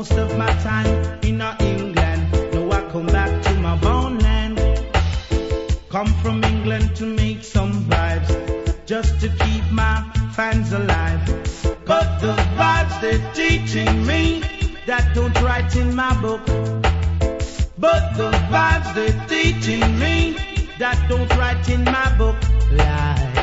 most of my time in England. Now I come back to my born land. Come from England to make some vibes, just to keep my fans alive. But the vibes they're teaching me, that don't write in my book. But the vibes they're teaching me, that don't write in my book. Lie.